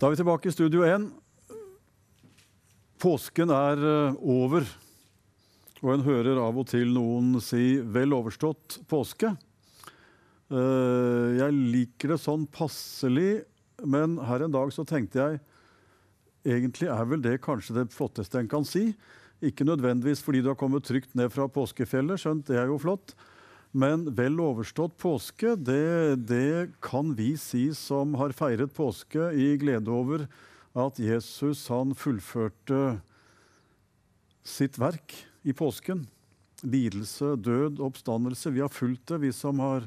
Da er vi tilbake i Studio 1. Påsken er over, og en hører av og til noen si vel overstått påske. Jeg liker det sånn passelig, men her en dag så tenkte jeg, egentlig er vel det kanskje det flotteste en kan si. Ikke nødvendigvis fordi du har kommet trygt ned fra påskefjellet, skjønt det er jo flott. Men vel overstått påske, det kan vi si som har feiret påske i glede over at Jesus han fullførte sitt verk i påsken. Lidelse, død, oppstandelse. Vi har fulgt det, vi som har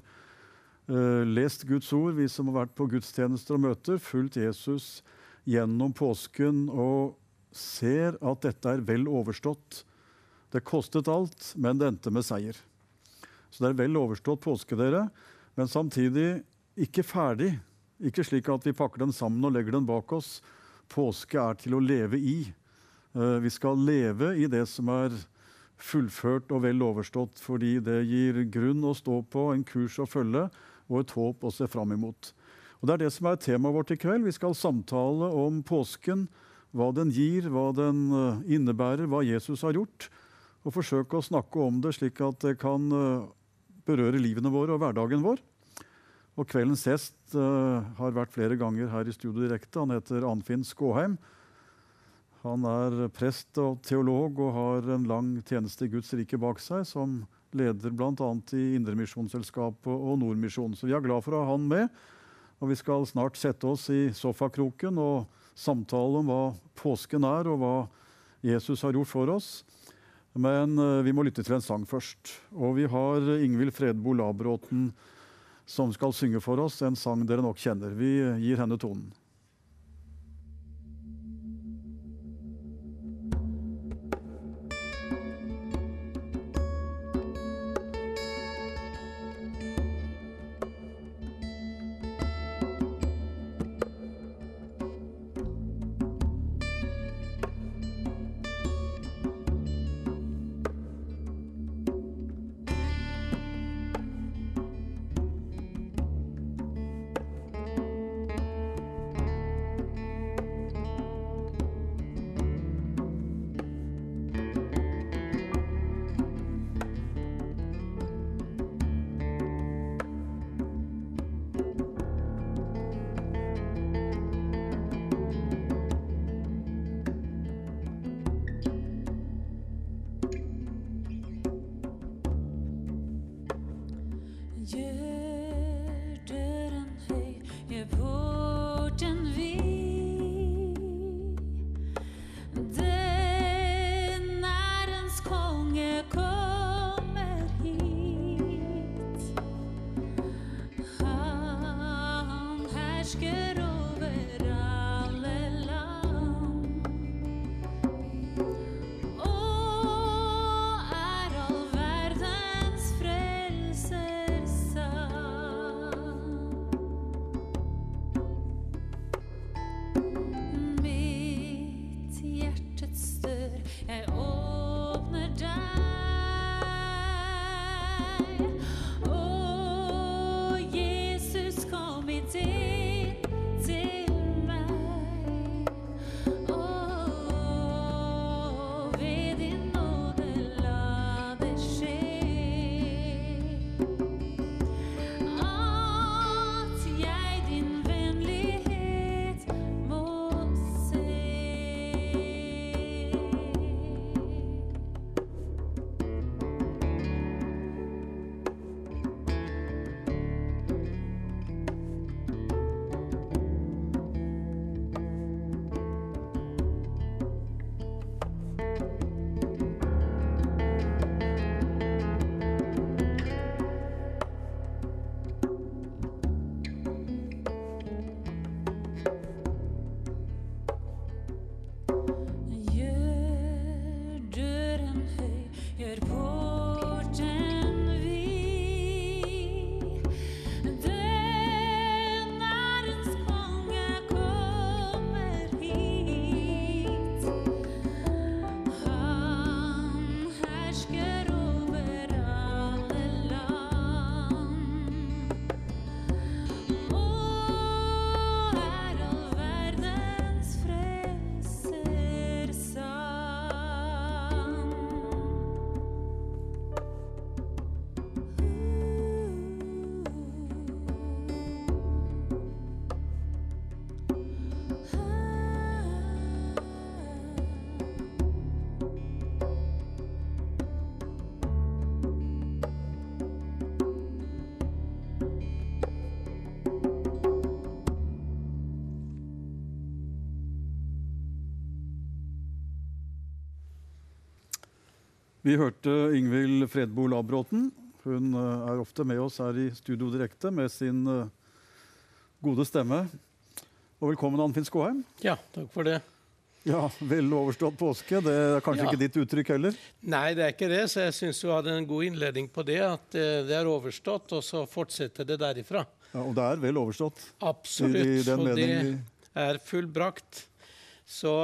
lest Guds ord, vi som har vært på gudstjenester og møter, fulgt Jesus gjennom påsken og ser at dette er vel overstått. Det kostet alt, men det endte med seier. Så det er vel overstått påske, dere, men samtidig ikke ferdig. Ikke slik at vi pakker den sammen og legger den bak oss. Påske er til å leve i. Vi skal leve i det som er fullført og vel overstått, fordi det gir grunn å stå på, en kurs å følge og et håp å se fram imot. Og det er det som er temaet vårt i kveld. Vi skal samtale om påsken, hva den gir, hva den innebærer, hva Jesus har gjort, og forsøke å snakke om det slik at det kan berøre livene våre og hverdagen vår. Og kveldens gjest har vært flere ganger her i Studio Direkte. Han heter Arnfinn Skåheim. Han er prest og teolog og har en lang tjeneste i Guds rike bak seg, som leder blant annet i Indremisjonsselskapet og Nordmisjonen. Så vi er glad for å ha han med, og vi skal snart sette oss i sofakroken og samtale om hva påsken er og hva Jesus har gjort for oss. Men vi må lytte til en sang først. Og vi har Ingvild Fredbo Labråten som skal synge for oss, en sang dere nok kjenner. Vi gir henne tonen. Jesus kom i din Vi hørte Ingvild Fredbo Labråten. Hun er ofte med oss her i Studio Direkte med sin gode stemme. Og velkommen, Ann-Finn Skåheim. Ja, takk for det. Ja, vel overstått påske. Det er kanskje ikke ditt uttrykk heller? Nei, det er ikke det, så jeg synes du hadde en god innledning på det, at det er overstått, og så fortsetter det derifra. Ja, og det er vel overstått? Absolutt, og det er fullbrakt. Så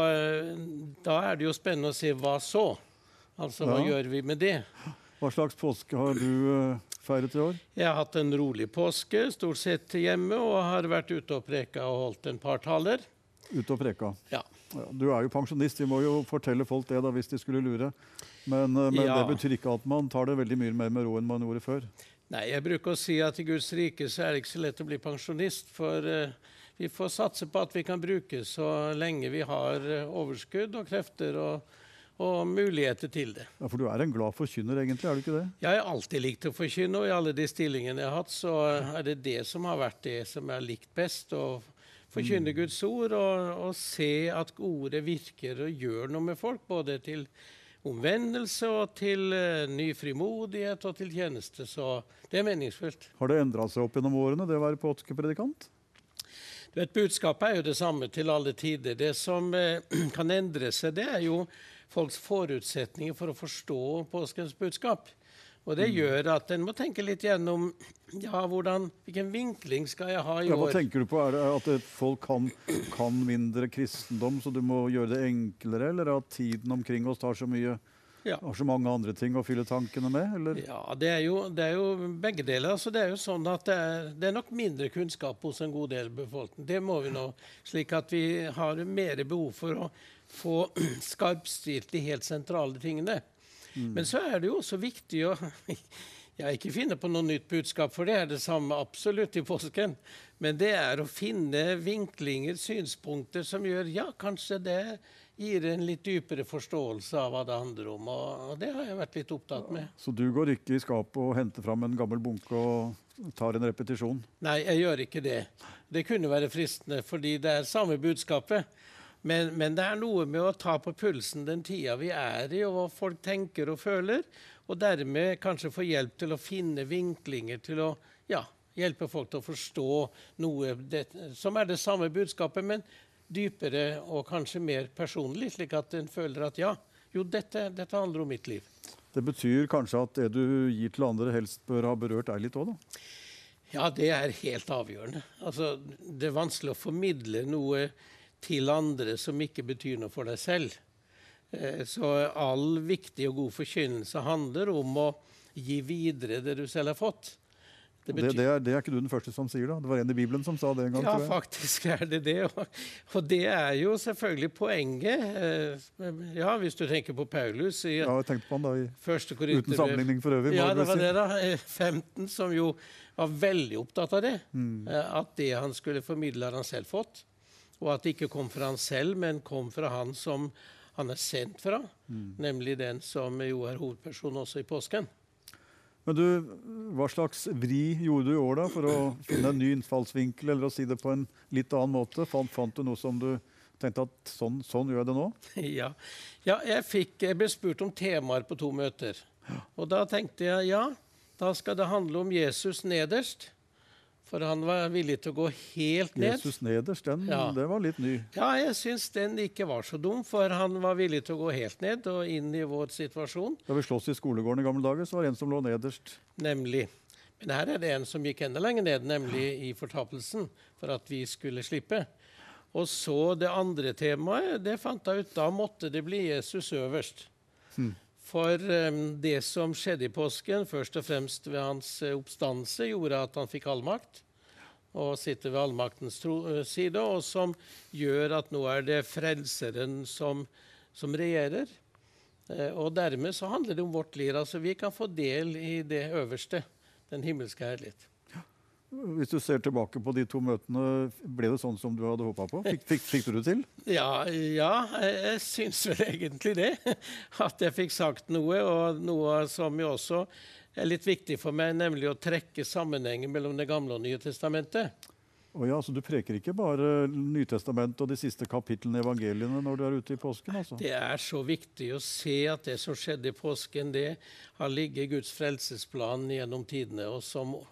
da er det jo spennende å se hva så. Altså, hva gjør vi med det? Hva slags påske har du feiret i år? Jeg har hatt en rolig påske, stort sett hjemme, og har vært ute og preka og holdt en par taler. Ute og preka? Ja. Du er jo pensjonist, vi må jo fortelle folk det da, hvis de skulle lure. Men det betyr ikke at man tar det veldig mye mer med ro enn man gjorde før. Nei, jeg bruker å si at i Guds rike så er det ikke så lett å bli pensjonist, for vi får satse på at vi kan bruke så lenge vi har overskudd og krefter og muligheter til det. Ja, for du er en glad forkynner egentlig, er du ikke det? Jeg har alltid likt å forkynne, og i alle de stillingene jeg har hatt, så er det det som har vært det som jeg har likt best, å forkynne Guds ord og se at ordet virker og gjør noe med folk, både til omvendelse og til ny frimodighet og til tjeneste, så det er meningsfullt. Har det endret seg opp gjennom årene, det å være påskepredikant? Du vet, budskapet er jo det samme til alle tider. Det som kan endre seg, det er jo folks forutsetninger for å forstå påskens budskap. Og det gjør at en må tenke litt gjennom hvilken vinkling skal jeg ha i år. Hva tenker du på? Er det at folk kan mindre kristendom, så du må gjøre det enklere, eller at tiden omkring oss tar så mye, har så mange andre ting å fylle tankene med? Eller? Ja, det er jo begge deler. Altså, det er jo sånn at det er nok mindre kunnskap hos en god del befolkning. Det må vi nå, slik at vi har mer behov for å få skarpstilt de helt sentrale tingene. Men så er det jo også viktig å ikke finne på noe nytt budskap, for det er det samme absolutt i påsken. Men det er å finne vinklinger, synspunkter som gjør, kanskje det gir en litt dypere forståelse av hva det handler om. Og det har jeg vært litt opptatt med. Så du går ikke i skapet og henter fram en gammel bunke og tar en repetisjon? Nei, jeg gjør ikke det. Det kunne være fristende, fordi det er samme budskapet. Men det er noe med å ta på pulsen den tida vi er i, og hva folk tenker og føler, og dermed kanskje få hjelp til å finne vinklinger til å hjelpe folk til å forstå noe som er det samme budskapet, men dypere og kanskje mer personlig, slik at en føler at dette handler om mitt liv. Det betyr kanskje at det du gir til andre helst bør ha berørt deg litt også, da? Ja, det er helt avgjørende. Altså, det er vanskelig å formidle noe til andre som ikke betyr noe for deg selv. Så all viktig og god forkynnelse handler om å gi videre det du selv har fått. Det er ikke du den første som sier da. Det var en i Bibelen som sa det en gang. Ja, faktisk er det det. Og det er jo selvfølgelig poenget. Hvis du tenker på Paulus i jeg tenkte på han da, uten sammenligning for øvrig. Ja, det var det da. 15, som jo var veldig opptatt av det. At det han skulle formidle har han selv fått. Og at det ikke kom fra han selv, men kom fra han som han er sendt fra. Nemlig den som jo er hovedperson også i påsken. Men du, hva slags vri gjorde du i år da, for å finne en ny innfallsvinkel, eller å si det på en litt annen måte? Fant du noe som du tenkte at sånn gjør jeg det nå? Ja, jeg ble spurt om temaer på 2 møter. Og da tenkte jeg, da skal det handle om Jesus nederst. For han var villig til å gå helt ned. Jesus nederst, det var litt ny. Ja, jeg synes den ikke var så dum, for han var villig til å gå helt ned og inn i vår situasjon. Da vi slåss i skolegården i gamle dager, så var det en som lå nederst. Nemlig. Men her er det en som gikk enda lenger ned, nemlig i fortapelsen, for at vi skulle slippe. Og så det andre temaet, det fant jeg ut, da måtte det bli Jesus øverst. For det som skjedde i påsken, først og fremst ved hans oppstandelse, gjorde at han fikk allmakt, og sitter ved allmaktens side, og som gjør at nå er det frelseren som regjerer. Og dermed så handler det om vårt liv. Altså vi kan få del i det øverste, den himmelske herlighet. Hvis du ser tilbake på de 2 møtene, ble det sånn som du hadde håpet på? Fikk du det til? Ja, jeg synes vel egentlig det. At jeg fikk sagt noe, og noe som jo også er litt viktig for meg, nemlig å trekke sammenhengen mellom Det gamle og Nye testamentet. Og ja, så du preker ikke bare Nytestamentet og de siste kapitlene i evangeliene når du er ute i påsken? Altså. Det er så viktig å se at det som skjedde i påsken, det har ligget i Guds frelsesplan gjennom tidene, og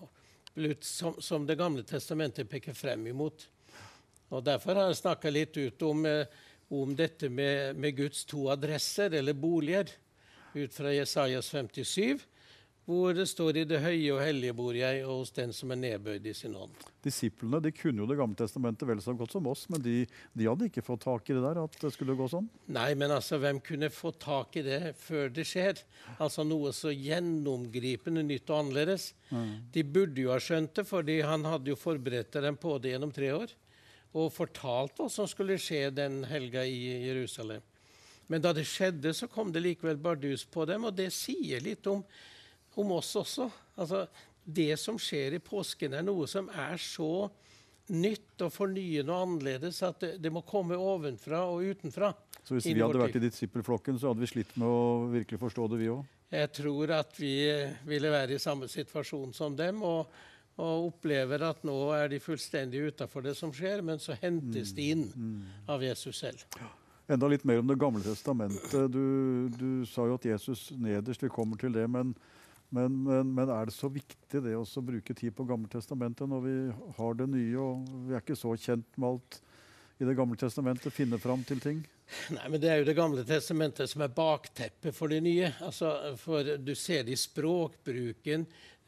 som Det gamle testamentet peker frem imot. Og derfor har jeg snakket litt ut om dette med Guds to adresser, eller boliger, ut fra Jesajas 57, hvor det står: i det høye og hellige bor jeg, og hos den som er nedbøyd i sin ånd. Disiplene de kunne jo Det gamle testamentet vel så godt som oss, men de hadde ikke fått tak i det der, at det skulle gå sånn. Nei, men altså, hvem kunne få tak i det før det skjer? Altså noe så gjennomgripende nytt og annerledes. De burde jo ha skjønt det, fordi han hadde jo forberedt dem på det gjennom 3 år, og fortalt hva som skulle skje den helga i Jerusalem. Men da det skjedde, så kom det likevel bardus på dem, og det sier litt om oss også. Altså, det som skjer i påsken er noe som er så nytt og fornyende og annerledes at det må komme ovenfra og utenfra. Så hvis vi hadde vært i disippelflokken, så hadde vi slitt med å virkelig forstå det, vi også? Jeg tror at vi ville være i samme situasjon som dem, og opplever at nå er de fullstendig utenfor det som skjer, men så hentes de inn av Jesus selv. Enda litt mer om Det gamle testamentet. Du sa jo at Jesus nederst, vi kommer til det, men er det så viktig det å bruke tid på Gamle testamentet når vi har det nye, og vi er ikke så kjent med alt i Det gamle testamentet, finne fram til ting? Nei, men det er jo Det gamle testamentet som er bakteppet for det nye. Altså, for du ser det i språkbruken,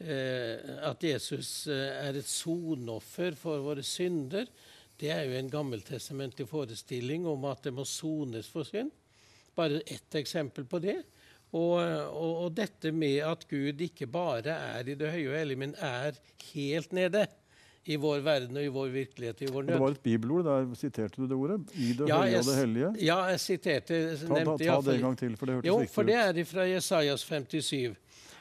at Jesus er et sonoffer for våre synder. Det er jo en gammeltestamentlig forestilling om at det må sones for synd. Bare ett eksempel på det. Og dette med at Gud ikke bare er i det høye og hellige, men er helt nede i vår verden og i vår virkelighet, i vår nød. Det var et bibelord, der siterte du det ordet? I det høye og det hellige? Ja, jeg siterte. Ta det en gang til, for det hørtes viktig ut. Jo, for det er fra Jesajas 57,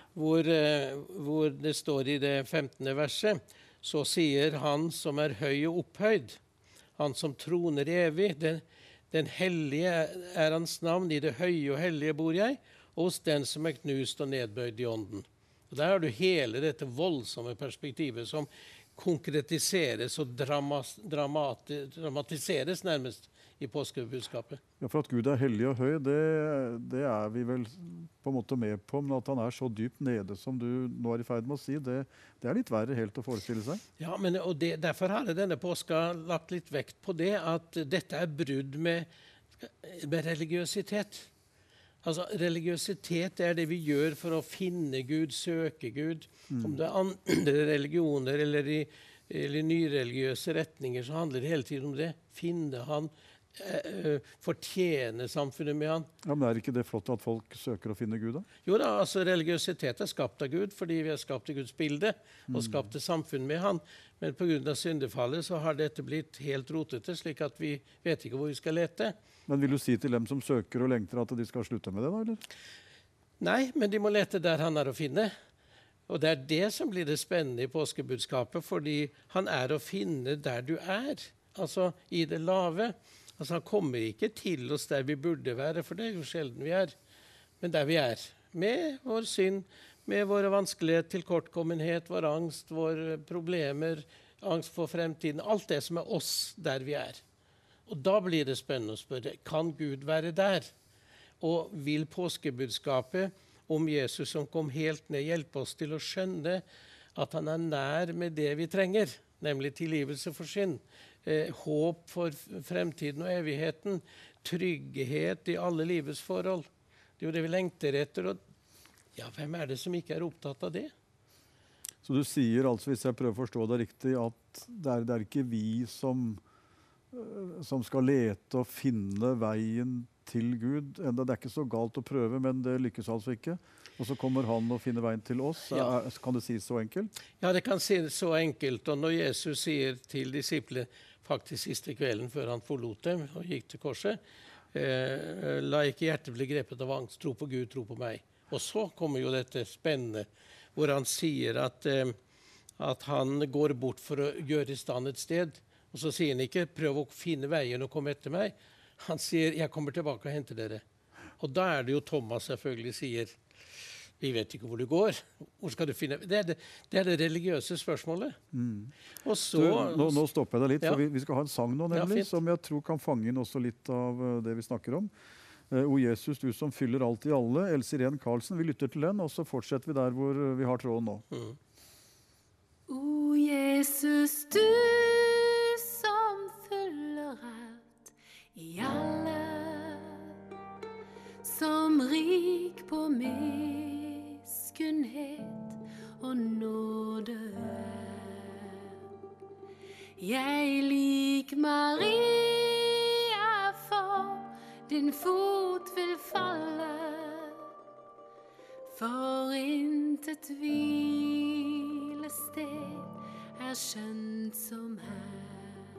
hvor det står i det 15. verset, så sier han som er høy og opphøyd, han som troner evig, den hellige er hans navn, i det høye og hellige bor jeg, og hos den som er knust og nedbøyd i ånden. Og der har du hele dette voldsomme perspektivet som konkretiseres og dramatiseres nærmest i påskebudskapet. Ja, for at Gud er hellig og høy, det er vi vel på en måte med på, men at han er så dypt nede som du nå er i ferd med å si, det er litt verre helt å forestille seg. Ja, derfor har jeg denne påska lagt litt vekt på det, at dette er brudd med religiøsitet. Altså, religiøsitet er det vi gjør for å finne Gud, søke Gud. Om det er andre religioner eller i nyreligiøse retninger, så handler det hele tiden om det. Finne han, fortjene samfunnet med han. Ja, men er ikke det flott at folk søker å finne Gud da? Jo da, altså religiøsitet er skapt av Gud, fordi vi har skapt i Guds bilde og skapt et samfunn med han. Men på grunn av syndefallet så har dette blitt helt rotete, slik at vi vet ikke hvor vi skal lete. Men vil du si til dem som søker og lengter at de skal slutte med det da, eller? Nei, men de må lete der han er å finne. Og det er det som blir det spennende i påskebudskapet, fordi han er å finne der du er, altså i det lave. Altså han kommer ikke til oss der vi burde være, for det er jo sjelden vi er, men der vi er. Med vår synd, med våre vanskelighet, tilkortkommenhet, vår angst, våre problemer, angst for fremtiden, alt det som er oss der vi er. Og da blir det spennende å spørre, kan Gud være der? Og vil påskebudskapet om Jesus som kom helt ned, hjelpe oss til å skjønne at han er nær med det vi trenger, nemlig tilgivelse for synd, håp for fremtiden og evigheten, trygghet i alle livets forhold. Det er jo det vi lengter etter, og ja, hvem er det som ikke er opptatt av det? Så du sier altså, hvis jeg prøver å forstå det riktig, at det er ikke vi som skal lete og finne veien til Gud. Det er ikke så galt å prøve, men det lykkes altså ikke. Og så kommer han og finner veien til oss. Ja. Kan det sies så enkelt? Ja, det kan sies så enkelt. Og når Jesus sier til disiplene, faktisk siste kvelden før han forlot dem og gikk til korset, la ikke hjertet bli grepet av angst, tro på Gud, tro på meg. Og så kommer jo dette spennende, hvor han sier at han går bort for å gjøre i stand et sted. Og så sier han ikke, prøv å finne veien og komme etter meg. Han sier, jeg kommer tilbake og henter dere. Og da er det jo Thomas selvfølgelig sier, Vi vet ikke hvor du går. Hvor skal du finne? Det er det religiøse spørsmålet. Og så... Nå stopper jeg deg litt, Ja. for vi skal ha en sang nå, nemlig, fint. som jeg tror kan fange inn også litt av det vi snakker om. O Jesus, du som fyller alt i alle. Else Irene Karlsen, vi lytter til den, og så fortsetter vi der hvor vi har tråden nå. O Jesus, du som fyller alt i alle, som rik på miskunnhet og nåde er. Jeg lik Maria for din fot vil falle, for intet hvilested er skjønt som her.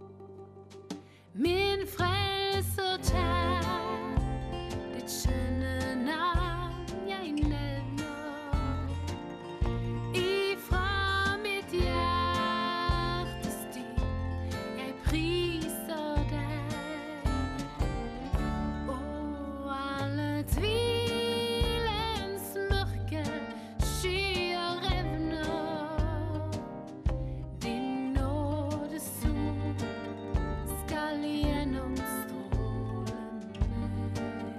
Min frelser kjær, ditt skjønne navn jeg nevner, ifra mitt hjertes dyp jeg priser deg, og alle tvilens mørke skyer revner, din nådes sol skal gjennomstråle meg.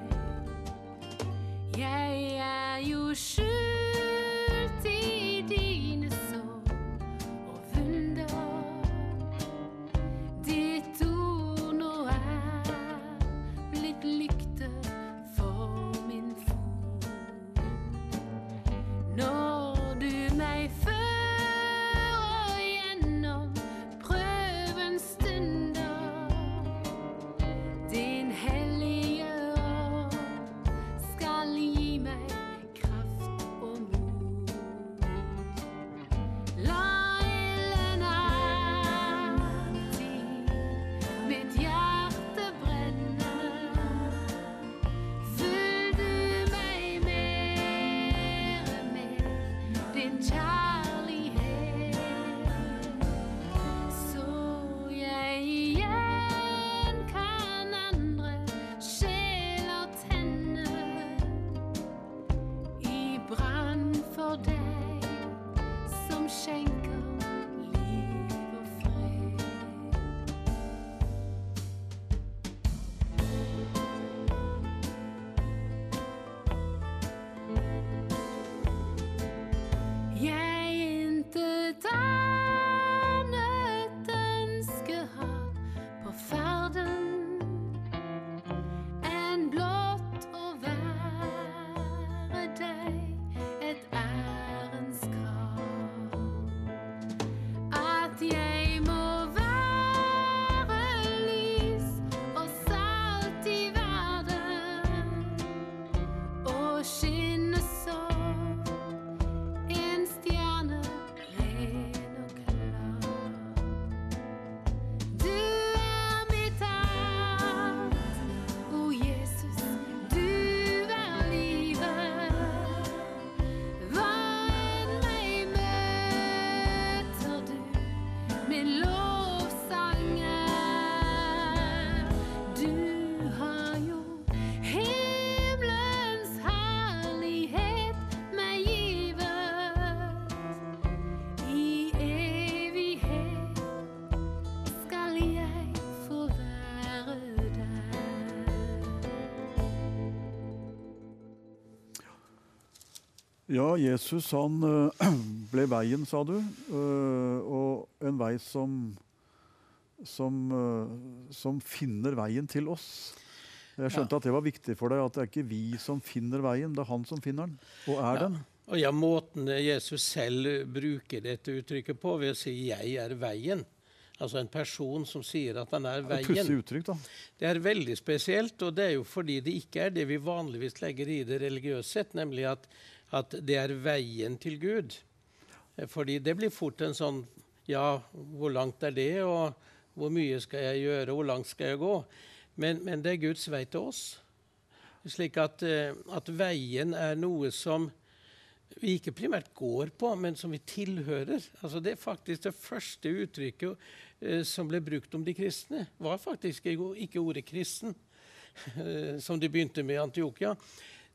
Jeg er jo skjult i dine sår og vunder, ditt ord nå er blitt lykte for min fot. Når du meg fører gjennom prøvens stunder, din hellige ånd skal gi meg kraft og mot. La ilden alltid mitt hjerte brenne, fyll du meg mer med din kjærlighet, så jeg igjen kan andre sjeler tenne i brann for deg som skjenker liv og fred. Jeg intet annet ønske har på ferden enn blott å være deg et ærendskrav. At jeg må være lys og salt i verden, og skinne som en stjerne ren og klar. Du er mitt alt, o Jesus, du er livet. Hva enn meg møter du, min lovsang er. Du har jo himmelens herlighet meg givet. I evighet skal jeg få være der. Ja, Jesus han ble veien, sa du, og en vei som finner veien til oss. Jeg skjønte at det var viktig for deg, at det er ikke vi som finner veien, det er han som finner den, og er den. Og ja, måten Jesus selv bruker dette uttrykket på, ved å si 'jeg er veien'. Altså en person som sier at han er Det er et pussig veien. uttrykk, da. Det er veldig spesielt, og det er jo fordi det ikke er det vi vanligvis legger i det religiøse sett, nemlig at det er veien til Gud. Fordi det blir fort en sånn, ja, hvor langt er det, og hvor mye skal jeg gjøre, hvor langt skal jeg gå? Men det er Guds vei til oss. Slik at veien er noe som vi ikke primært går på, men som vi tilhører. Altså det er faktisk det første uttrykket som ble brukt om de kristne, var faktisk ikke ordet kristen, som de begynte med i Antiokia.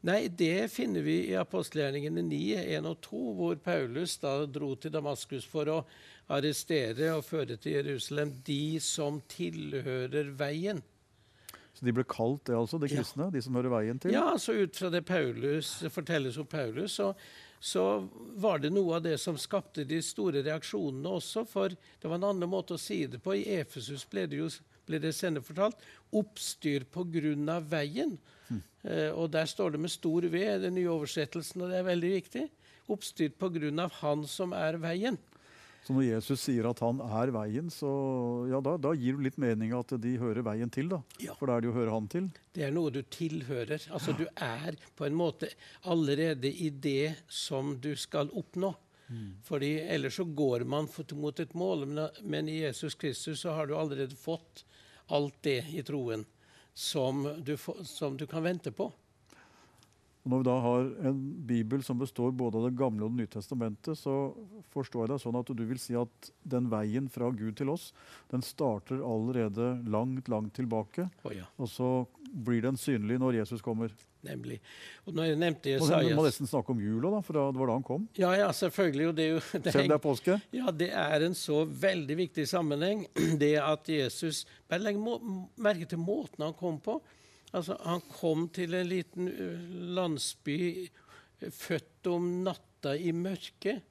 Nei, det finner vi i apostelgjerningene 9, 1 og 2, hvor Paulus da dro til Damaskus for å arrestere og føre til Jerusalem de som tilhører veien. Så de ble kalt det altså, de kristne, de som hører veien til? Ja, så ut fra det fortelles om Paulus, så var det noe av det som skapte de store reaksjonene også, for det var en annen måte å si det på. I Efesus ble det senere fortalt, oppstyr på grunn av veien. Og der står det med stor V, den nye oversettelsen, og det er veldig viktig. Oppstyr på grunn av han som er veien. Så når Jesus sier at han er veien, så ja, da gir det litt mening at de hører veien til, da. Ja. For da er det jo å høre han til. Det er noe du tilhører. Altså du er på en måte allerede i det som du skal oppnå. Fordi ellers så går man mot et mål, men i Jesus Kristus så har du allerede fått alt det i troen som du kan vente på. Og når vi da har en bibel som består både av det gamle og det nye testamentet, så forstår jeg det sånn at du vil si at den veien fra Gud til oss, den starter allerede langt, langt tilbake. Ja. Og så blir den synlig når Jesus kommer. Nemlig. Og når jeg nevnte Og Jesajas... vi må nesten snakke om jula, da, for det var da han kom. Ja, selvfølgelig. Og det er jo, Selv det er påske? Ja, det er en så veldig viktig sammenheng, det at Jesus... Bare legg merke til måten han kom på. Altså, han kom til en liten landsby, født om natta i mørket,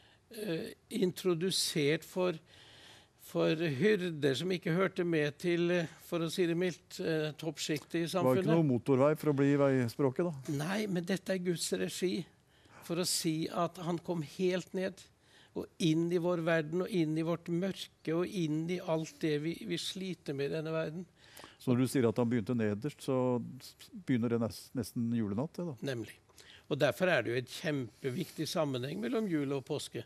introdusert for hyrder som ikke hørte med til, for å si det mildt, toppsjiktet i Det var samfunnet. ikke noe motorvei for å bli veispråket, da. Nei, men dette er Guds regi, for å si at han kom helt ned, og inn i vår verden, og inn i vårt mørke, og inn i alt det vi sliter med i denne verden. Så når du sier at han begynte nederst, så begynner det nesten julenatt, det da. Nemlig. Og derfor er det jo et kjempeviktig sammenheng mellom jul og påske.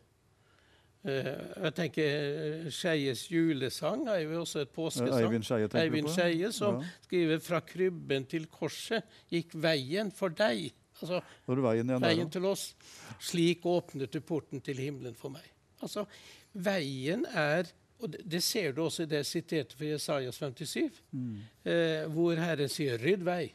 Jeg tenker Skeies julesang er jo også et påskesang. Eivind Skeie tenker du på? Eivind Skeie som skriver «Fra krybben til korset gikk veien for deg». Altså, Når du veien igjen veien til oss. Slik åpnet du porten til himmelen for meg. Altså, veien er, og det ser du også i det siterte for Jesajas 57, hvor Herren sier, rydd vei.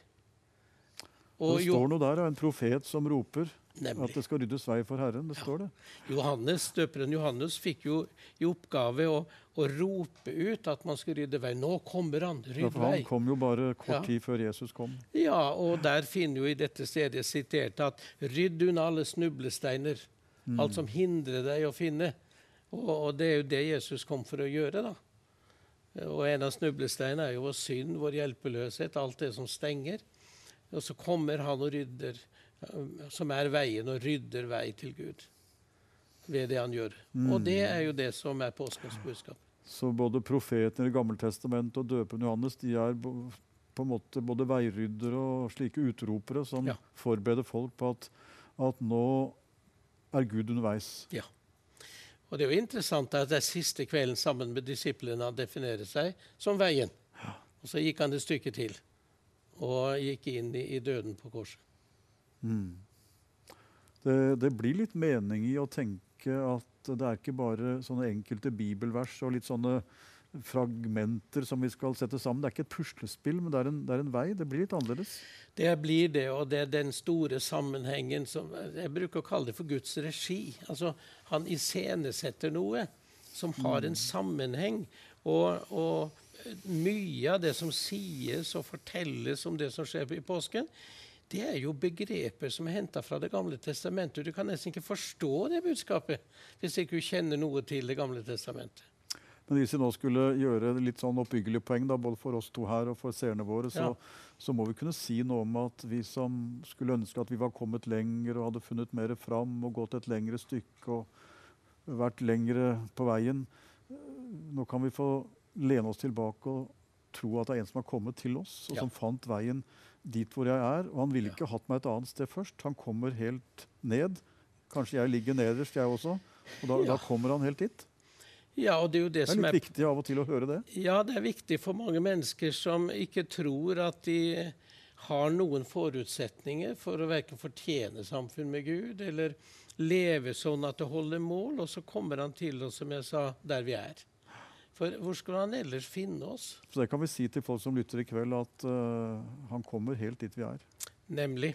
Og det står noe der av en profet som roper Nemlig. at det skal ryddes vei for Herren. Det står det. Døperen Johannes fikk jo i oppgave å rope ut at man skulle rydde vei. Nå kommer han, Ja, rydd for vei. han kom jo bare kort Ja. tid før Jesus kom. Ja, og der finner jo i dette stedet sitert at rydd unna alle snublesteiner, alt som hindrer deg å finne. Og det er jo det Jesus kom for å gjøre, da. Og en av snublesteinene er jo vår synd, vår hjelpeløshet, alt det som stenger. Og så kommer han og rydder, som er veien, og rydder vei til Gud ved det han gjør. Og det er jo det som er påskens budskap. Så både profeten i Det gamle testamentet og døperen Johannes, de er på en måte både veiryddere og slike utropere som forbereder folk på at nå er Gud underveis. Ja. Og det er jo interessant at det er siste kvelden sammen med disiplene han definerer seg som veien. Og så gikk han et stykke til, og gikk inn i døden på korset. Det blir litt mening i å tenke at det er ikke bare sånne enkelte bibelvers og litt sånne fragmenter som vi skal sette sammen. Det er ikke et puslespill, men det er en vei. Det blir litt annerledes. Det blir det, og det er den store sammenhengen som jeg bruker å kalle det for Guds regi. Altså, han iscenesetter noe som har en sammenheng, og mye av det som sies og fortelles om det som skjer i påsken, det er jo begreper som er hentet fra Det gamle testamentet. Du kan nesten ikke forstå det budskapet hvis ikke du kjenner noe til Det gamle testamentet. Men hvis vi nå skulle gjøre litt sånn oppbyggelig poeng, da, både for oss to her og for seerne våre, så må vi kunne si noe om at vi som skulle ønske at vi var kommet lenger og hadde funnet mer fram og gått et lengre stykke og vært lengre på veien, nå kan vi få lene oss tilbake og tro at det er en som har kommet til oss, og som fant veien dit hvor jeg er. Og han ville ikke hatt meg et annet sted først. Han kommer helt ned. Kanskje jeg ligger nederst, jeg også. Og da kommer han helt dit. Ja, og det er jo det som litt viktig av og til å høre det. Ja, det er viktig for mange mennesker som ikke tror at de har noen forutsetninger for å hverken fortjene samfunn med Gud, eller leve sånn at det holder mål, og så kommer han til oss, som jeg sa, der vi er. For hvor skulle han ellers finne oss? Så det kan vi si til folk som lytter i kveld, at han kommer helt dit vi er. Nemlig.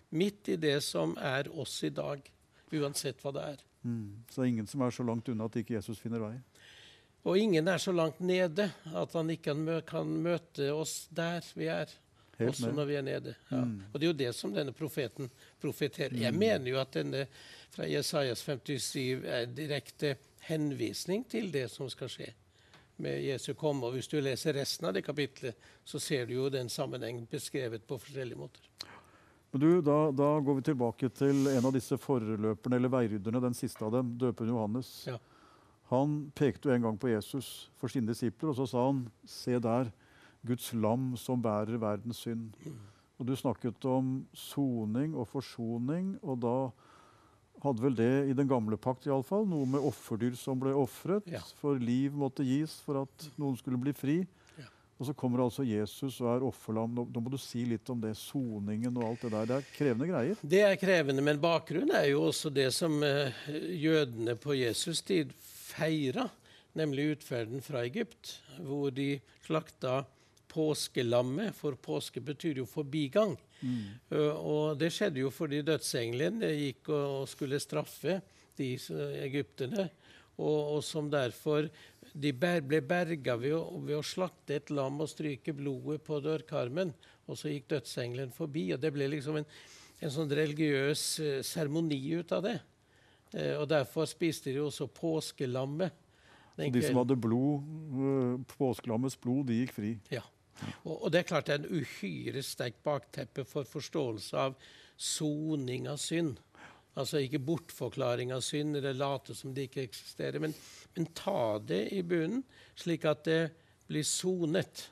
Midt i det som oss i dag, uansett hva det Så det er ingen som er så langt unna at ikke Jesus finner vei. Og ingen så langt nede at han ikke kan møte oss der vi Helt også ned. når vi nede. Ja. Og det er jo det som denne profeten profeterer. Jeg mener jo at denne fra Jesajas 57 direkte henvisning til det som skal skje med Jesu komme. Og hvis du leser resten av det kapitlet, så ser du jo den sammenheng beskrevet på forskjellige måter. Men du, da går vi tilbake til en av disse forløperne, eller veirydderne, den siste av dem, døperen Johannes. Ja. Han pekte jo en gang på Jesus for sine disipler, og så sa han, se der, Guds lam som bærer verdens synd. Og du snakket om soning og forsoning, og da hadde vel det i den gamle pakt i alle fall, noe med offerdyr som ble offret, for liv måtte gis for at noen skulle bli fri. Og så kommer altså Jesus og offerlam. Nå må du si litt om det, soningen og alt det der. Det krevende greier. Det krevende, men bakgrunnen jo også det som jødene på Jesus tid feiret, nemlig utferden fra Egypt, hvor de slakta påskelammet, for påske betyr jo forbigang. Og det skjedde jo fordi dødsengelen gikk og skulle straffe de egypterne, og som derfor de ble berga ved å slakte et lam og stryke blodet på dørkarmen, og så gikk dødsengelen forbi, og det ble liksom en sånn religiøs seremoni ut av det. Og derfor spiste de også påskelammet. Så de som hadde påskelammets blod, de gikk fri? Ja. Og det klart det en uhyre sterkt bakteppe for forståelse av soning av synd. Altså ikke bortforklaring av synd, eller late som det ikke eksisterer, men ta det i bunnen, slik at det blir sonet.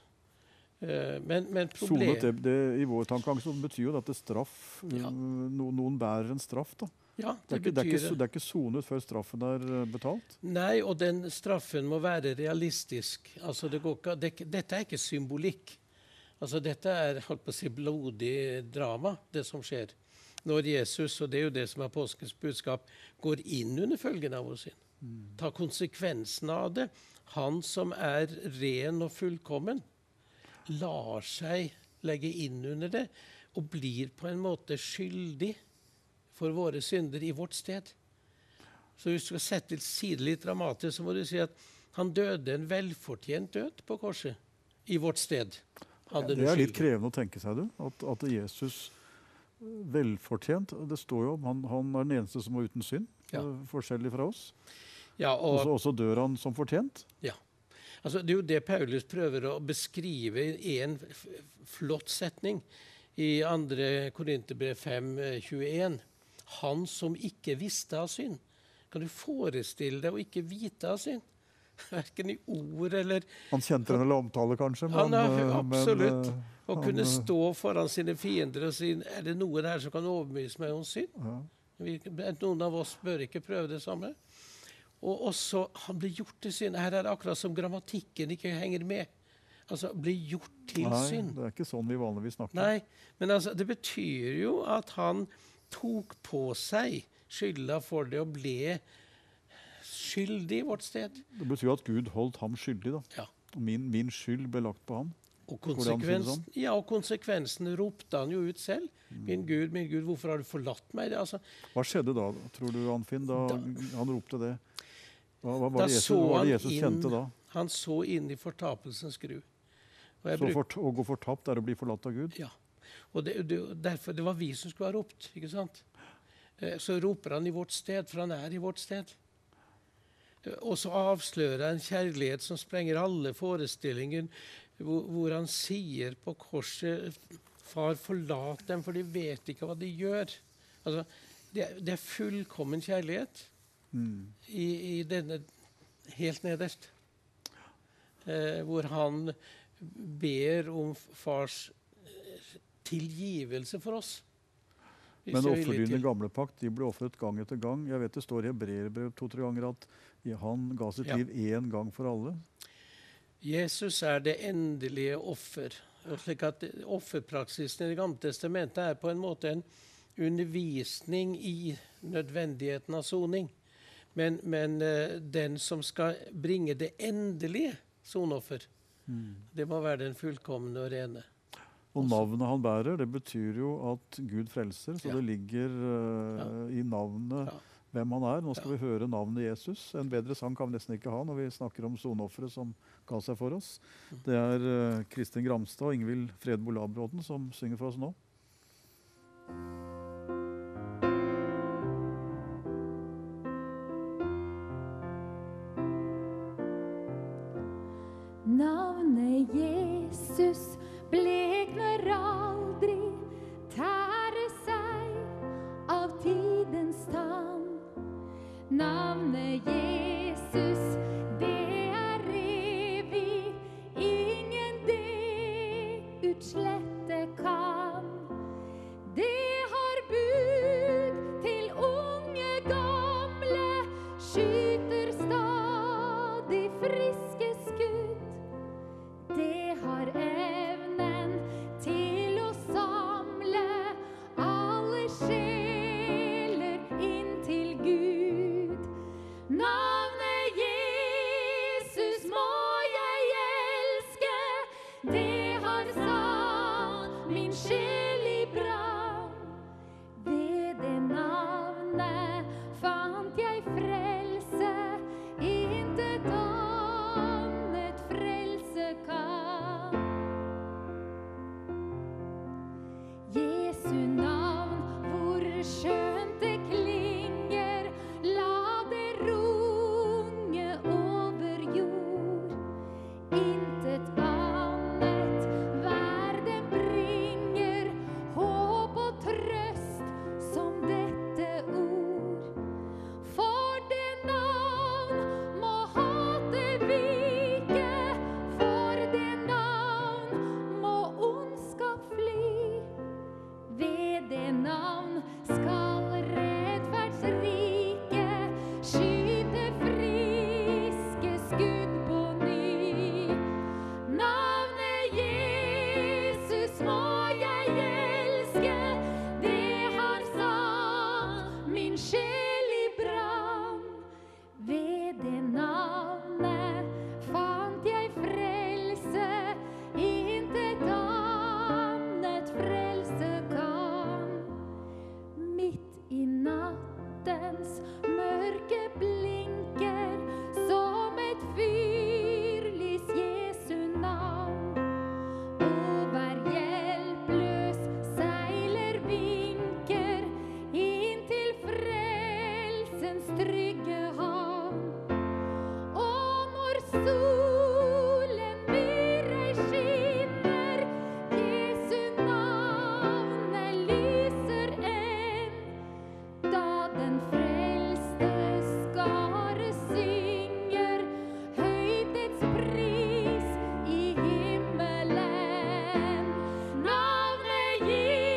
Men sonet, i vår tankegang så betyr jo dette straff. Noen bærer en straff, da. Ja, det er ikke sonet før straffen betalt? Nei, og den straffen må være realistisk. Altså, dette ikke symbolikk. Altså, dette holdt på å si, blodig drama, det som skjer. Når Jesus, og det jo det som påskens budskap, går inn under følgen av vår synd. Ta konsekvensen av det. Han som ren og fullkommen, lar seg legge inn under det, og blir på en måte skyldig for våre synder i vårt sted. Så hvis du skal sette til side litt dramatisk, så må du si at han døde en velfortjent død på korset i vårt sted. Det litt krevende å tenke seg, at Jesus velfortjent, det står jo om han den eneste som var uten synd, forskjellig fra oss. Ja, og så dør han som fortjent. Ja. Altså, det jo det Paulus prøver å beskrive i en flott setning i 2. Korinterbrev 5:21. Han som ikke visste av synd. Kan du forestille deg å ikke vite av synd? Hverken i ord eller... Han kjente den eller omtale, kanskje? Absolutt. Å kunne stå foran sine fiender og si, det noen her som kan overbevise meg om synd? Ja. Noen av oss bør ikke prøve det samme. Og også, han blir gjort til synd. Her det akkurat som grammatikken ikke henger med. Altså, blir gjort til synd. Nei, det ikke sånn vi vanligvis snakker. Nei, men altså, det betyr jo at han tok på seg skylda for det og ble skyldig i vårt sted. Det betyr at Gud holdt ham skyldig, da. Ja. Min skyld ble lagt på ham. Og konsekvensen ropte han jo ut selv. Min Gud, hvorfor har du forlatt meg? Hva skjedde da, tror du, Anfinn, da han ropte det? Hva var det Jesus kjente da? Han så inn i fortapelsens gru. Å gå fortapt å bli forlatt av Gud? Ja. Og derfor det var vi som skulle ha ropt, ikke sant? Så roper han i vårt sted, for han i vårt sted. Og så avslører han en kjærlighet som sprenger alle forestillinger, hvor han sier på korset, far, forlat dem, for de vet ikke hva de gjør. Altså, det fullkommen kjærlighet i denne helt nederst. Hvor han ber om fars tilgivelse for oss. Men offerdyrene i gamle pakt, de ble offret gang etter gang. Jeg vet det står i Hebreerbrev 2-3 ganger at han ga sitt liv én gang for alle. Jesus det endelige offer. Og slik at offerpraksisen i Det gamle testamentet på en måte en undervisning i nødvendigheten av soning. Men den som skal bringe det endelige sonoffer, det må være den fullkomne og rene. Og navnet han bærer, det betyr jo at Gud frelser, så det ligger i navnet hvem han er. Nå skal vi høre navnet Jesus. En bedre sang kan vi nesten ikke ha når vi snakker om soneoffere som ga seg for oss. Det er Kristin Gramstad og Ingvild Fredbo Labråten som synger for oss nå. Navnet Jesus blekner aldri, tærer seg av tidens tann. Navnet Jesus, det er evig, ingen det utslette kan. Det har bud til unge gamle, skyter stadig friske skudd. Det har evnen til å samle alle sjeler inn til Gud. Navnet Jesus må jeg elske, det har satt min sjel i brann. Ved det navnet fant jeg frelse, intet annet frelse kan. Jesu navn, hvor skjønt det klinger, la det runge over jord. Intet annet verden bringer, håp og trøst som dette ord. For det navn må hatet vike, for det navn må ondskap fly. Ved det navn skal rettferdsrike skyte friske skudd på ny. Navnet Jesus må jeg elske, det har satt min sjel i brann. Ved det navnet fant jeg frelse, intet annet frelse kan. Midt i nattens mørke blinker som et fyrlys Jesu navn. Over hjelpløs seiler vinker inn til frelsens trygge havn. Og når solen byr ei skinner, Jesu navnet lyser enn. Da den frelste skare synger høytets pris i himmelen. Navnet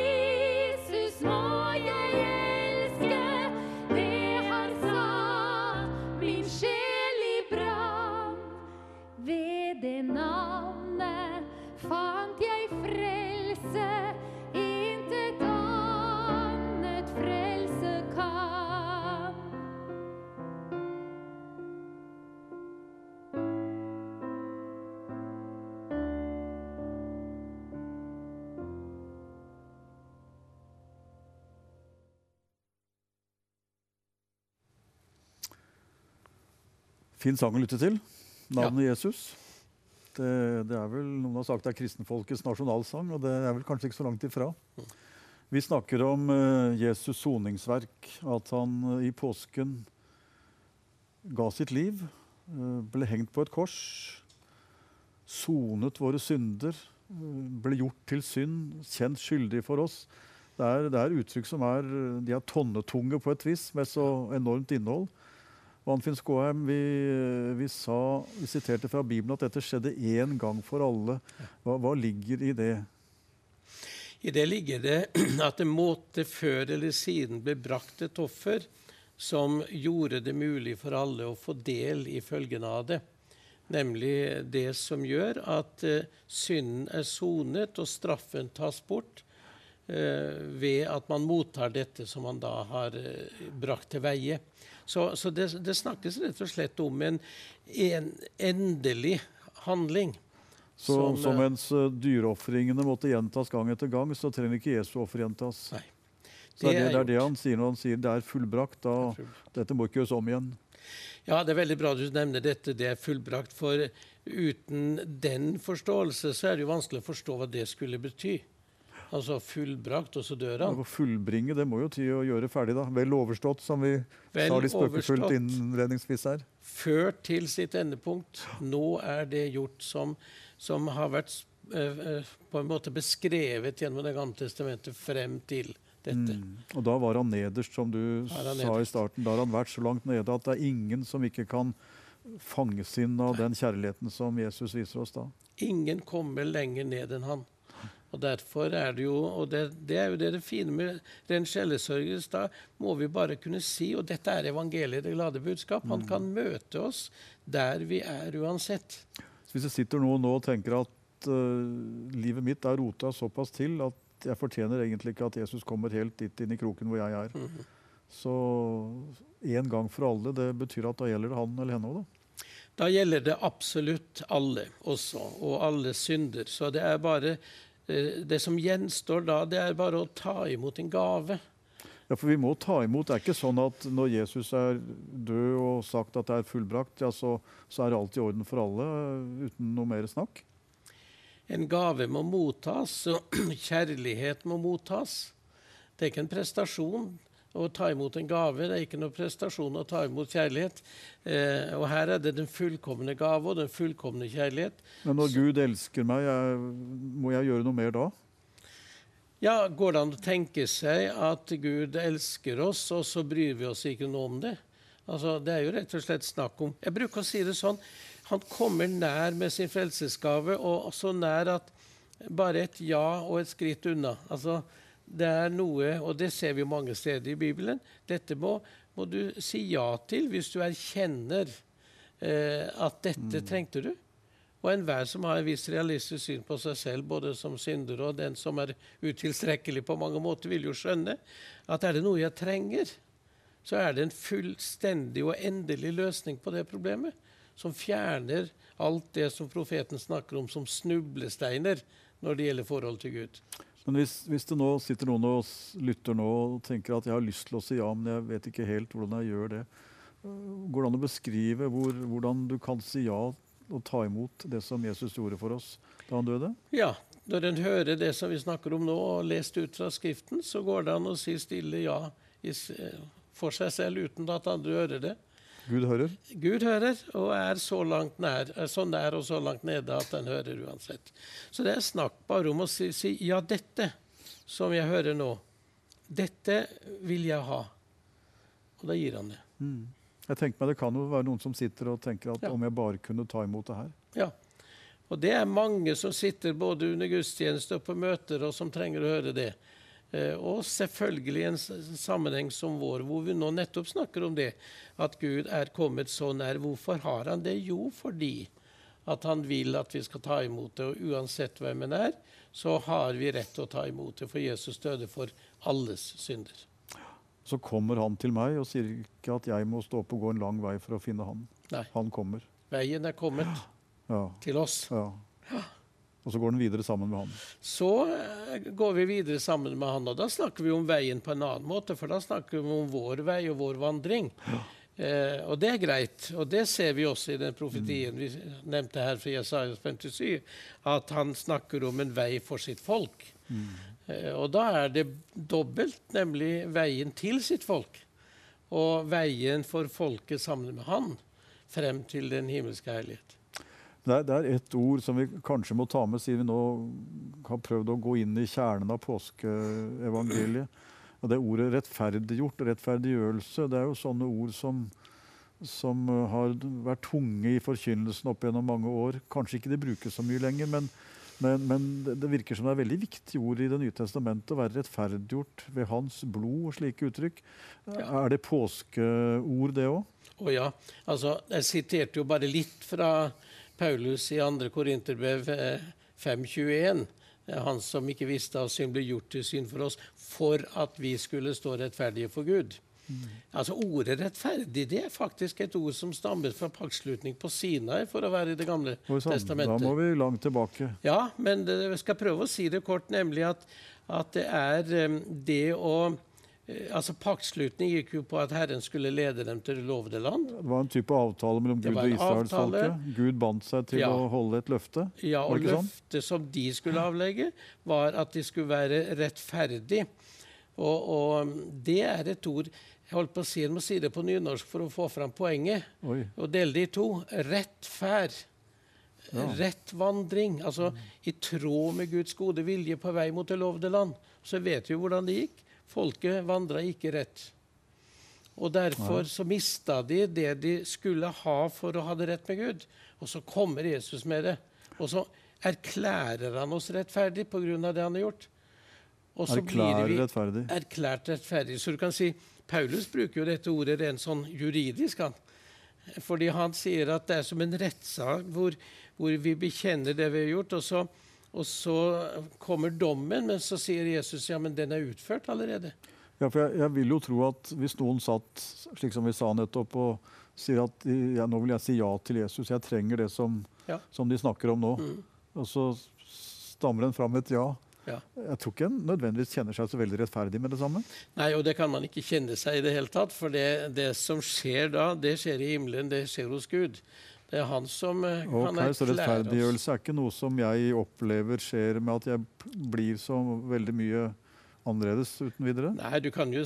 Jesus må jeg elske, det har satt min sjel i brann. Ved det navnet fant jeg frelse, intet annet frelse kan. Fin sang å lytte til. Navnet Jesus. Det er vel, noen har sagt det er kristenfolkets nasjonalsang, og det er vel kanskje ikke så langt ifra. Vi snakker om Jesus soningsverk, at han i påsken ga sitt liv, ble hengt på et kors, sonet våre synder, ble gjort til synd, kjent skyldig for oss. Det er uttrykk som de er tonnetunge på et vis, med så enormt innhold. Anfinn Skåheim, vi siterte fra Bibelen at dette skjedde én gang for alle. Hva ligger i det? I det ligger det at det måtte før eller siden ble brakt et offer som gjorde det mulig for alle å få del i følgene av det. Nemlig det som gjør at synden er sonet og straffen tas bort ved at man mottar dette som man da har brakt til veie. Så det snakkes rett og slett om en endelig handling Så mens dyreoffringene måtte gjentas gang etter gang, så trenger ikke Jesu offer gjentas. Nei. Så det er gjort. det han sier når han sier det er fullbrakt. Dette må ikke gjøres om igjen. Ja, det er veldig bra du nevner dette. Det er fullbrakt. For uten den forståelse så er det jo vanskelig å forstå hva det skulle bety. Altså fullbrakt, og så dør han. Fullbringe, det må jo til å gjøre ferdig, da. Vel overstått, som vi sa litt spøkefullt innledningsvis her. Ført til sitt endepunkt. Nå er det gjort som har vært på en måte beskrevet gjennom Det gamle testamentet frem til dette. Og da var han nederst, som du sa i starten. Da har han vært så langt nede at det er ingen som ikke kan fanges inn av den kjærligheten som Jesus viser oss da. Ingen kommer lenger ned enn han. Og derfor er det jo, og det er jo det fine med ren sjelesorgelse, da må vi bare kunne si, og dette er evangeliet, det glade budskap, han kan møte oss der vi er uansett. Så hvis jeg sitter nå og tenker at livet mitt er rotet såpass til at jeg fortjener egentlig ikke at Jesus kommer helt dit inn i kroken hvor jeg er. Så en gang for alle, det betyr at da gjelder det han eller henne også da? Da gjelder det absolutt alle også, og alle synder. Så det er bare det som gjenstår da, det er bare å ta imot en gave. Ja, for vi må ta imot. Det er ikke sånn at når Jesus er død og sagt at det er fullbrakt, ja, så er det alt i orden for alle, uten noe mer snakk. En gave må mottas, og kjærlighet må mottas. Det er ikke en prestasjon å ta imot en gave, det er ikke noen prestasjon å ta imot kjærlighet. Og her er det den fullkomne gave og den fullkomne kjærlighet. Men når Gud elsker meg, må jeg gjøre noe mer da? Ja, går det an å tenke seg at Gud elsker oss, og så bryr vi oss ikke noe om det? Altså, det er jo rett og slett snakk om, jeg bruker å si det sånn, han kommer nær med sin frelsesgave, og så nær at bare et ja og et skritt unna. Altså, det er noe, og det ser vi mange steder i Bibelen, dette må du si ja til hvis du erkjenner at dette trengte du. Og enhver som har en viss realistisk syn på seg selv, både som synder og den som er utilstrekkelig på mange måter, vil jo skjønne at er det noe jeg trenger, så er det en fullstendig og endelig løsning på det problemet, som fjerner alt det som profeten snakker om som snublesteiner når det gjelder forhold til Gud. Men hvis det nå sitter noen og lytter nå og tenker at jeg har lyst til å si ja, men jeg vet ikke helt hvordan jeg gjør det, går det an å beskrive hvordan du kan si ja og ta imot det som Jesus gjorde for oss da han døde? Ja, når en hører det som vi snakker om nå, og lest ut fra Skriften, så går det an å si stille ja for seg selv uten at andre hører det. Gud hører? Gud hører, og er så langt nær, er så nær og så langt nede at den hører uansett. Så det er snakk bare om å si ja, dette som jeg hører nå, dette vil jeg ha. Og da gir han det. Jeg tenker meg det kan jo være noen som sitter og tenker at om jeg bare kunne ta imot det her. Ja, og det er mange som sitter både under gudstjeneste og på møter og som trenger å høre det. Og selvfølgelig en sammenheng som vår, hvor vi nå nettopp snakker om det, at Gud er kommet så nær. Hvorfor har han det? Jo, fordi at han vil at vi skal ta imot det, og uansett hvem en er, så har vi rett til å ta imot det, for Jesus døde for alles synder. Så kommer han til meg og sier ikke at jeg må stå opp og gå en lang vei for å finne han. Nei. Han kommer. Veien er kommet til oss. Ja. Og så går den videre sammen med han. Så går vi videre sammen med han, og da snakker vi om veien på en annen måte, for da snakker vi om vår vei og vår vandring. Og det er greit, og det ser vi også i den profetien vi nevnte her fra Jesaja 57, at han snakker om en vei for sitt folk. Og da er det dobbelt, nemlig veien til sitt folk, og veien for folket sammen med han, frem til den himmelske herlighet. Det er et ord som vi kanskje må ta med, siden vi nå har prøvd å gå inn i kjernen av påskeevangeliet. Og det ordet rettferdiggjort, rettferdiggjørelse, det er jo sånne ord som har vært tunge i forkynnelsen opp gjennom mange år. Kanskje ikke de brukes så mye lenger, men det virker som det er veldig viktige ord i Det nye testamentet å være rettferdiggjort ved hans blod og slike uttrykk. Er det påskeord det også? Å ja, altså jeg siterte jo bare litt fra Paulus i 2. Korinterbrev 5:21. Han som ikke visste av synd ble gjort til synd for oss, for at vi skulle stå rettferdige for Gud. Altså ordet rettferdig, det faktisk et ord som stammer fra paktslutning på Sinai, for å være i Det gamle Oi, sann, testamentet. Da må vi langt tilbake. Ja, men jeg skal prøve å si det kort, nemlig at det det å altså paktslutning gikk jo på at Herren skulle lede dem til det lovede land. Det var en type avtale mellom Det Gud var og en Israelsfolket. avtale. Gud bandt seg til Ja. å holde et løfte. Ja, Var og det ikke sånn? løftet som de skulle avlegge, var at de skulle være rettferdig. Og det et ord jeg holdt på å si, jeg må si det på nynorsk for å få fram poenget, Oi. og dele det i to. Rettferd. Ja. Rett vandring. Altså i tråd med Guds gode vilje på vei mot det lovede land. Så vet vi hvordan det gikk. Folket vandra ikke rett. Og derfor så mista de det de skulle ha for å ha det rett med Gud. Og så kommer Jesus med det. Og så erklærer han oss rettferdig på grunn av det han har gjort. Og så Erklære blir vi rettferdig. erklært rettferdig. Så du kan si, Paulus bruker jo dette ordet rent sånn juridisk, han. Fordi han sier at det som en rettssak hvor vi bekjenner det vi har gjort, og så kommer dommen, men så sier Jesus, ja, men den utført allerede. Ja, for jeg vil jo tro at hvis noen satt, slik som vi sa nettopp, og sier at ja, nå vil jeg si ja til Jesus, jeg trenger det som de snakker om nå, og så stammer en fram et ja. Ja. Jeg tror ikke en nødvendigvis kjenner seg så veldig rettferdig med det samme. Nei, og det kan man ikke kjenne seg i det hele tatt, for det som skjer da, det skjer i himmelen, det skjer hos Gud. Det han som kan erklære Så oss. rettferdiggjørelse ikke noe som jeg opplever skjer med at jeg blir så veldig mye annerledes uten videre? Nei,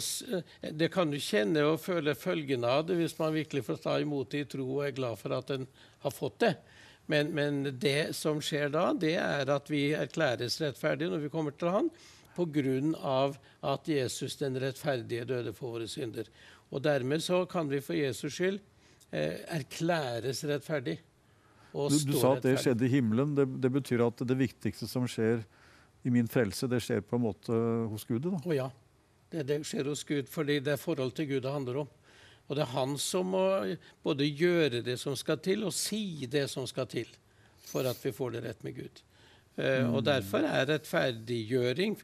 det kan du kjenne og føle følgen av det hvis man virkelig får ta imot det i tro og glad for at en har fått det. Men det som skjer da, det at vi erklæres rettferdige når vi kommer til han, på grunn av at Jesus den rettferdige døde for våre synder. Og dermed så kan vi for Jesus skyld erklæres rettferdig. Du sa at det skjedde i himmelen. Det betyr at det viktigste som skjer i min frelse, det skjer på en måte hos Gud, da? Å ja, det skjer hos Gud, fordi det forhold til Gud det handler om. Og det han som må både gjøre det som skal til, og si det som skal til, for at vi får det rett med Gud. Og derfor rettferdiggjøring,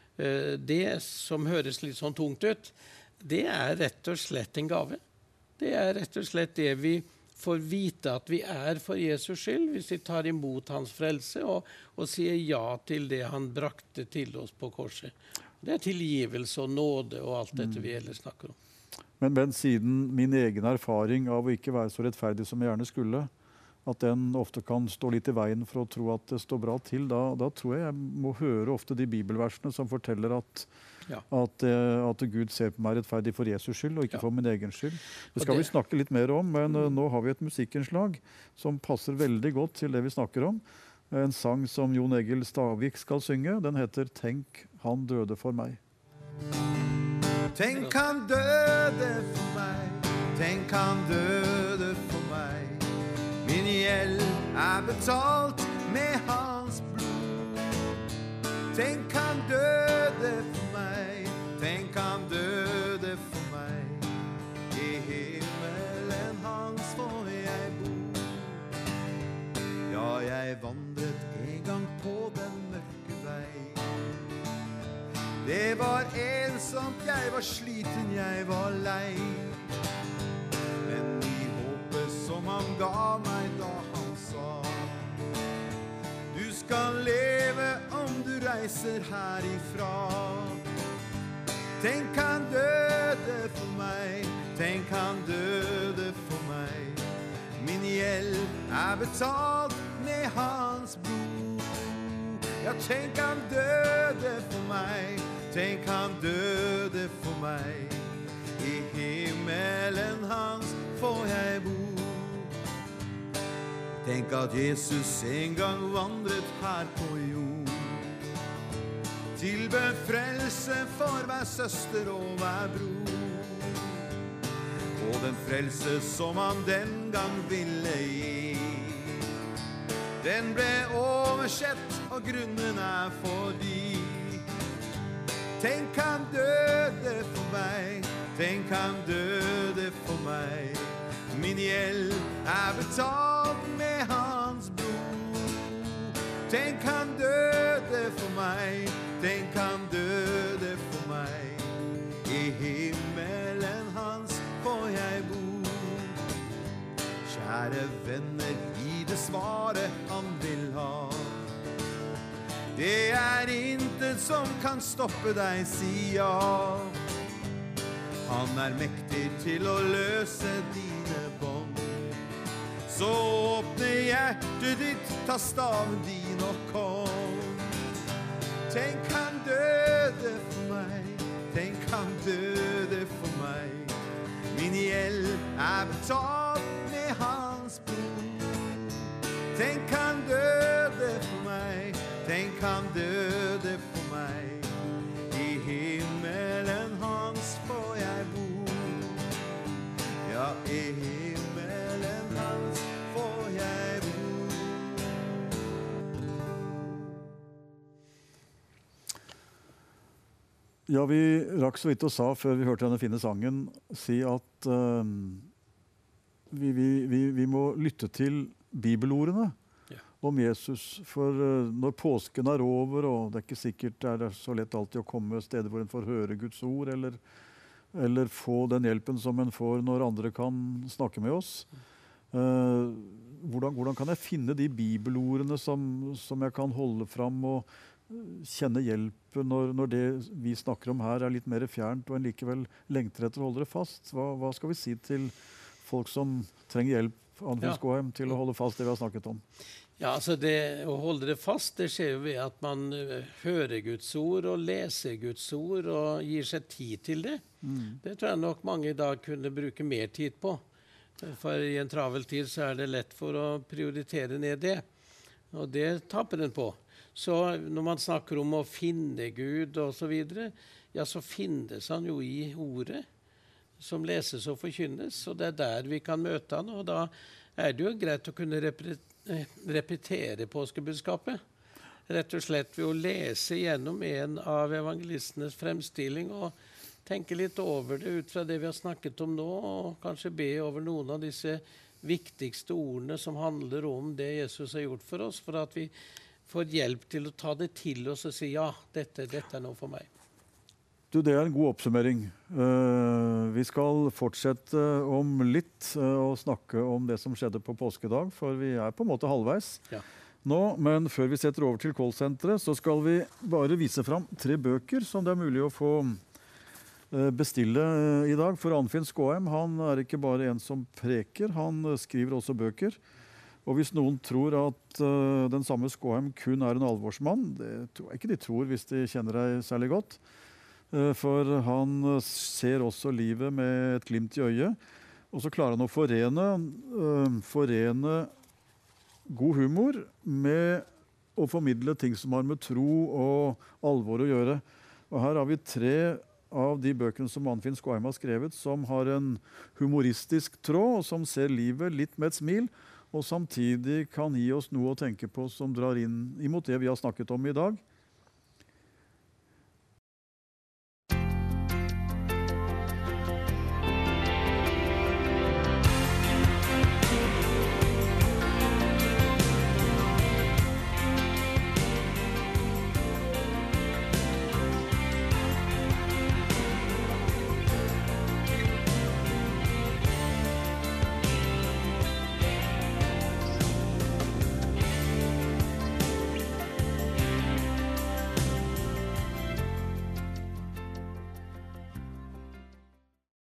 det som høres litt sånn tungt ut, det rett og slett en gave. Det rett og slett det vi får vite at vi for Jesus skyld, hvis vi tar imot hans frelse og sier ja til det han brakte til oss på korset. Det tilgivelse og nåde og alt dette vi ellers snakker om. Men siden min egen erfaring av å ikke være så rettferdig som jeg gjerne skulle, at den ofte kan stå litt i veien for å tro at det står bra til, da tror jeg må høre ofte de bibelversene som forteller at Gud ser på meg rettferdig for Jesus skyld, og ikke for min egen skyld. Det skal vi snakke litt mer om, men nå har vi et musikkinnslag som passer veldig godt til det vi snakker om. En sang som Jon Egil Stavik skal synge. Den heter «Tenk, han døde for meg». Tenk han døde for meg, tenk han døde for meg. Min gjeld betalt med hans blod. Tenk han døde for meg, tenk han døde for meg. I himmelen hans får jeg bo. Ja, jeg vandret en gang på den mørke vei. Det var ensomt, jeg var sliten, jeg var lei. Men i håpet som han ga meg da han sa: Du skal leve om du reiser herifra. Tenk han døde for meg, tenk han døde for meg. Min gjeld betalt med hans blod. Ja, tenk han døde for meg, tenk han døde for meg. I himmelen hans får jeg bo. Tenk at Jesus en gang vandret her på jord. Tilbød frelse for hver søster og hver bror. Og den frelse som han den gang ville gi, den ble oversett, og grunnen fordi tenk han døde for meg, tenk han døde for meg. Min gjeld betalt med hans blod. Tenk han døde for meg, tenk han døde for meg. I himmelen være venner i det svaret han vil ha. Det er intet som kan stoppe deg, si ja. Han er mektig til å løse dine bånd. Så åpne hjertet ditt, ta staven din og kom. Tenk han døde for meg, tenk han døde for meg. Min gjeld er betalt med hans blod. Tenk han døde for meg, tenk han døde for meg. I himmelen hans får jeg bo. Ja, i himmelen hans får jeg bo. Ja, vi rakk så vidt å sa før vi hørte denne fine sangen, si at vi må lytte til bibelordene om Jesus. For når påsken er over, og det er ikke sikkert det er så lett alltid å komme steder hvor en får høre Guds ord, eller få den hjelpen som en får når andre kan snakke med oss. Hvordan kan jeg finne de bibelordene som jeg kan holde fram og kjenne hjelpen når det vi snakker om her er litt mer fjernt, og en likevel lengter etter å holde det fast? Hva skal vi si til folk som trenger hjelp, Arnfinn Skåheim, til å holde fast det vi har snakket om? Ja, altså det å holde det fast, det skjer jo ved at man hører Guds ord og leser Guds ord og gir seg tid til det. Det tror jeg nok mange i dag kunne bruke mer tid på. For i en travel tid så er det lett for å prioritere ned det. Og det taper en på. Så når man snakker om å finne Gud og så videre, ja, så finnes han jo i ordet som leses og forkynnes, og det er der vi kan møte han, og da er det jo greit å kunne repetere påskebudskapet. Rett og slett ved å lese gjennom en av evangelistenes fremstilling og tenke litt over det ut fra det vi har snakket om nå, og kanskje be over noen av disse viktigste ordene som handler om det Jesus har gjort for oss, for at vi får hjelp til å ta det til oss og si ja, dette er noe for meg. Du, det er en god oppsummering. Vi skal fortsette om litt og snakke om det som skjedde på påskedag, for vi er på en måte halvveis nå. Men før vi setter over til callsenteret, så skal vi bare vise fram 3 bøker som det er mulig å få bestille i dag. For Arnfinn Skåheim, han er ikke bare en som preker, han skriver også bøker. Og hvis noen tror at den samme Skåheim kun er en alvorsmann, det tror jeg ikke de tror hvis de kjenner deg særlig godt. For han ser også livet med et glimt i øyet. Og så klarer han å forene god humor med å formidle ting som har med tro og alvor å gjøre. Og her har vi 3 av de bøkene som Arnfinn Skåheim har skrevet, som har en humoristisk tråd, og som ser livet litt med et smil, og samtidig kan gi oss noe å tenke på som drar inn imot det vi har snakket om i dag.